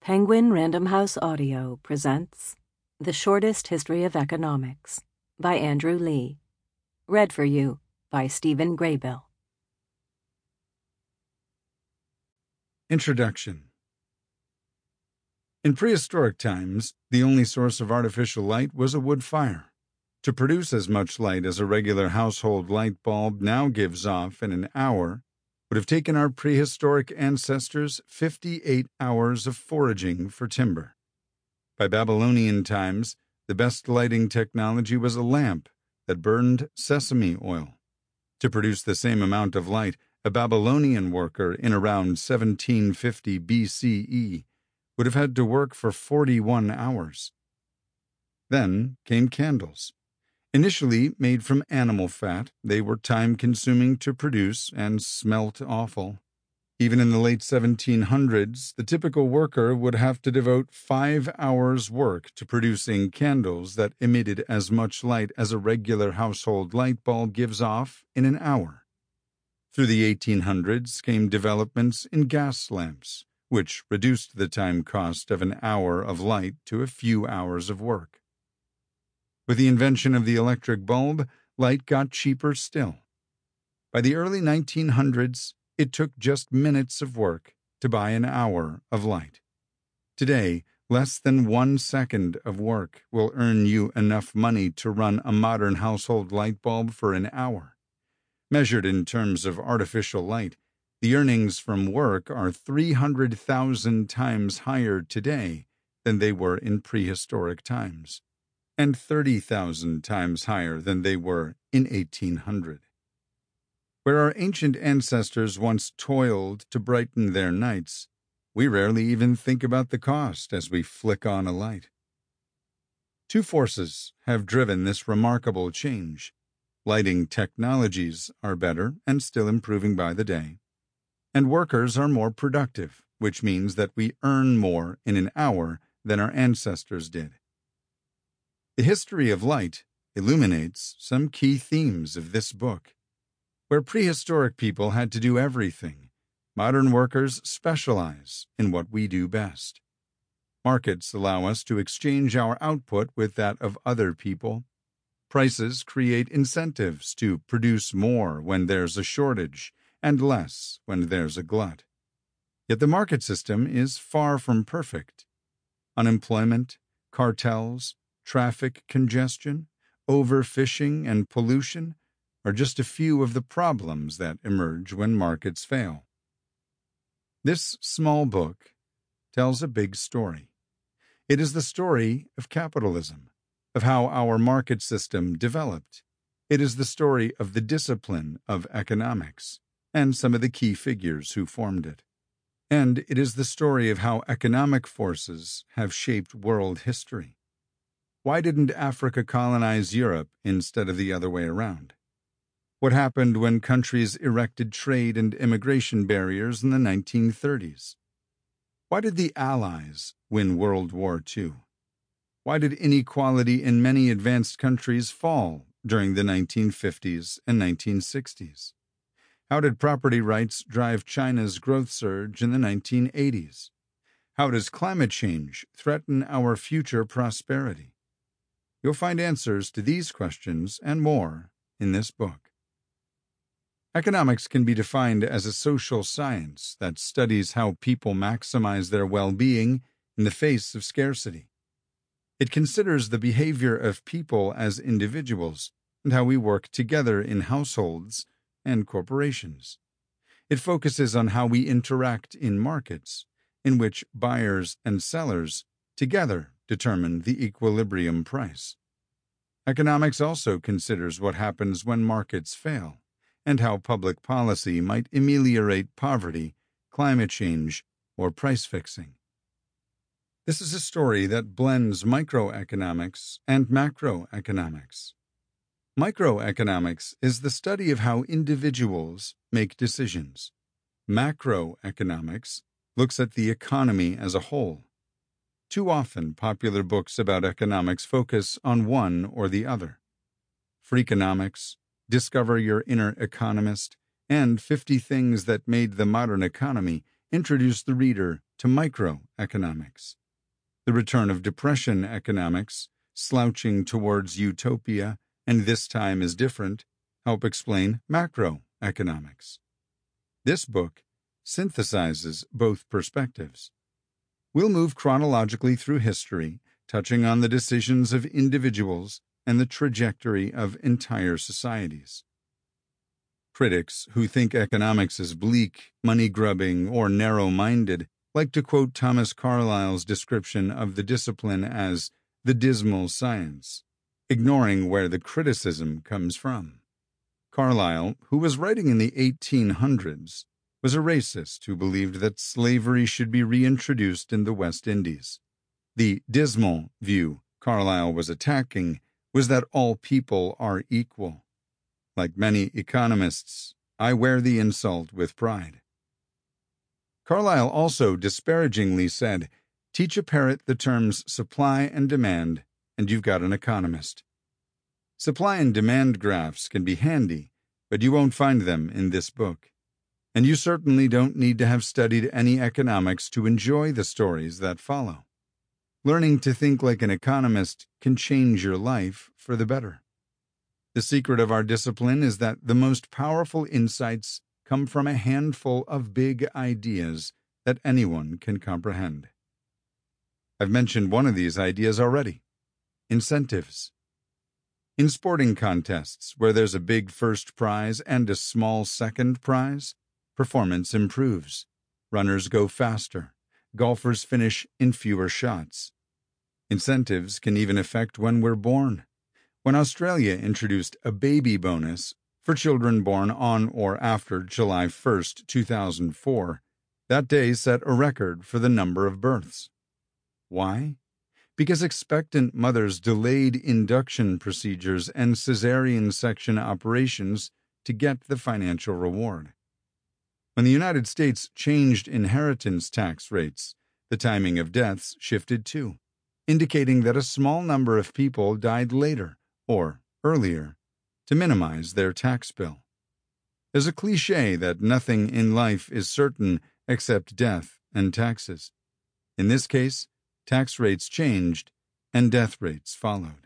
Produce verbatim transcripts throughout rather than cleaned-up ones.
Penguin Random House Audio presents The Shortest History of Economics by Andrew Lee. Read for you by Stephen Graybill. Introduction. In prehistoric times, the only source of artificial light was a wood fire. To produce as much light as a regular household light bulb now gives off in an hour would have taken our prehistoric ancestors fifty-eight hours of foraging for timber. By Babylonian times, the best lighting technology was a lamp that burned sesame oil. To produce the same amount of light, a Babylonian worker in around seventeen fifty B C E would have had to work for forty-one hours. Then came candles. Initially made from animal fat, they were time-consuming to produce and smelt awful. Even in the late seventeen hundreds, the typical worker would have to devote five hours' work to producing candles that emitted as much light as a regular household light bulb gives off in an hour. Through the eighteen hundreds came developments in gas lamps, which reduced the time cost of an hour of light to a few hours of work. With the invention of the electric bulb, light got cheaper still. By the early nineteen hundreds, it took just minutes of work to buy an hour of light. Today, less than one second of work will earn you enough money to run a modern household light bulb for an hour. Measured in terms of artificial light, the earnings from work are three hundred thousand times higher today than they were in prehistoric times, and thirty thousand times higher than they were in eighteen hundred. Where our ancient ancestors once toiled to brighten their nights, we rarely even think about the cost as we flick on a light. Two forces have driven this remarkable change. Lighting technologies are better and still improving by the day, and workers are more productive, which means that we earn more in an hour than our ancestors did. The history of light illuminates some key themes of this book. Where prehistoric people had to do everything, modern workers specialize in what we do best. Markets allow us to exchange our output with that of other people. Prices create incentives to produce more when there's a shortage and less when there's a glut. Yet the market system is far from perfect. Unemployment, cartels, traffic congestion, overfishing, and pollution are just a few of the problems that emerge when markets fail. This small book tells a big story. It is the story of capitalism, of how our market system developed. It is the story of the discipline of economics and some of the key figures who formed it. And it is the story of how economic forces have shaped world history. Why didn't Africa colonize Europe instead of the other way around? What happened when countries erected trade and immigration barriers in the nineteen thirties? Why did the Allies win World War Two? Why did inequality in many advanced countries fall during the nineteen fifties and nineteen sixties? How did property rights drive China's growth surge in the nineteen eighties? How does climate change threaten our future prosperity? You'll find answers to these questions and more in this book. Economics can be defined as a social science that studies how people maximize their well-being in the face of scarcity. It considers the behavior of people as individuals and how we work together in households and corporations. It focuses on how we interact in markets, in which buyers and sellers together determine the equilibrium price. Economics also considers what happens when markets fail, and how public policy might ameliorate poverty, climate change, or price fixing. This is a story that blends microeconomics and macroeconomics. Microeconomics is the study of how individuals make decisions. Macroeconomics looks at the economy as a whole. Too often, popular books about economics focus on one or the other. Freakonomics, Discover Your Inner Economist, and fifty Things That Made the Modern Economy introduced the reader to microeconomics. The return of depression economics, slouching towards utopia, and this time is different, help explain macroeconomics. This book synthesizes both perspectives. We'll move chronologically through history, touching on the decisions of individuals and the trajectory of entire societies. Critics who think economics is bleak, money-grubbing, or narrow-minded like to quote Thomas Carlyle's description of the discipline as the dismal science, ignoring where the criticism comes from. Carlyle, who was writing in the eighteen hundreds, was a racist who believed that slavery should be reintroduced in the West Indies. The dismal view Carlyle was attacking was that all people are equal. Like many economists, I wear the insult with pride. Carlyle also disparagingly said, "Teach a parrot the terms supply and demand, and you've got an economist." Supply and demand graphs can be handy, but you won't find them in this book. And you certainly don't need to have studied any economics to enjoy the stories that follow. Learning to think like an economist can change your life for the better. The secret of our discipline is that the most powerful insights come from a handful of big ideas that anyone can comprehend. I've mentioned one of these ideas already: incentives. In sporting contests, where there's a big first prize and a small second prize, performance improves. Runners go faster. Golfers finish in fewer shots. Incentives can even affect when we're born. When Australia introduced a baby bonus for children born on or after July first, two thousand four, that day set a record for the number of births. Why? Because expectant mothers delayed induction procedures and cesarean section operations to get the financial reward. When the United States changed inheritance tax rates, the timing of deaths shifted too, indicating that a small number of people died later or earlier to minimize their tax bill. There's a cliché that nothing in life is certain except death and taxes. In this case, tax rates changed and death rates followed.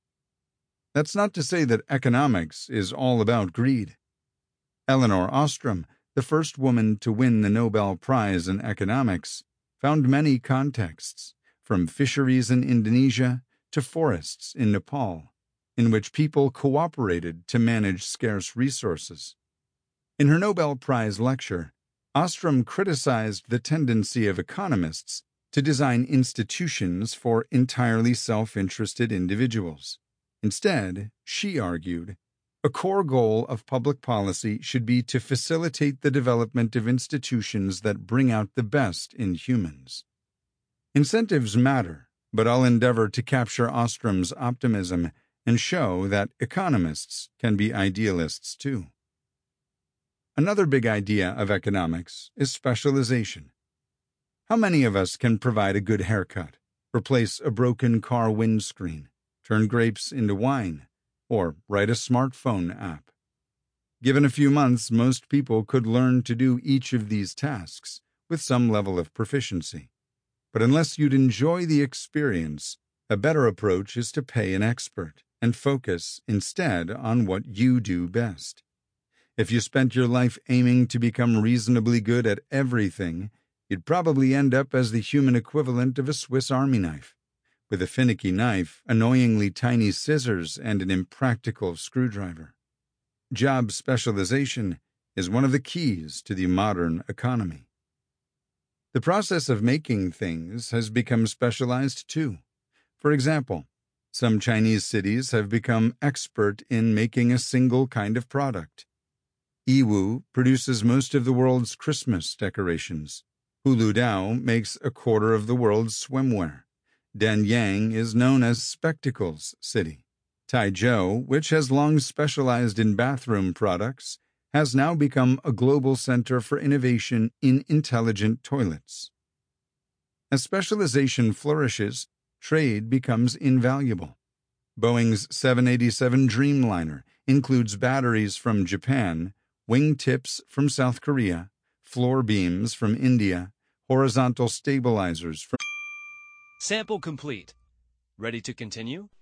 That's not to say that economics is all about greed. Elinor Ostrom, the first woman to win the Nobel Prize in Economics, found many contexts, from fisheries in Indonesia to forests in Nepal, in which people cooperated to manage scarce resources. In her Nobel Prize lecture, Ostrom criticized the tendency of economists to design institutions for entirely self-interested individuals. Instead, she argued, a core goal of public policy should be to facilitate the development of institutions that bring out the best in humans. Incentives matter, but I'll endeavor to capture Ostrom's optimism and show that economists can be idealists too. Another big idea of economics is specialization. How many of us can provide a good haircut, replace a broken car windscreen, turn grapes into wine, or write a smartphone app? Given a few months, most people could learn to do each of these tasks with some level of proficiency. But unless you'd enjoy the experience, a better approach is to pay an expert and focus instead on what you do best. If you spent your life aiming to become reasonably good at everything, you'd probably end up as the human equivalent of a Swiss Army knife, with a finicky knife, annoyingly tiny scissors, and an impractical screwdriver. Job specialization is one of the keys to the modern economy. The process of making things has become specialized too. For example, some Chinese cities have become expert in making a single kind of product. Yiwu produces most of the world's Christmas decorations. Huludao makes a quarter of the world's swimwear. Danyang is known as Spectacles City. Taizhou, which has long specialized in bathroom products, has now become a global center for innovation in intelligent toilets. As specialization flourishes, trade becomes invaluable. Boeing's seven eighty-seven Dreamliner includes batteries from Japan, wing tips from South Korea, floor beams from India, horizontal stabilizers from... Sample complete. Ready to continue?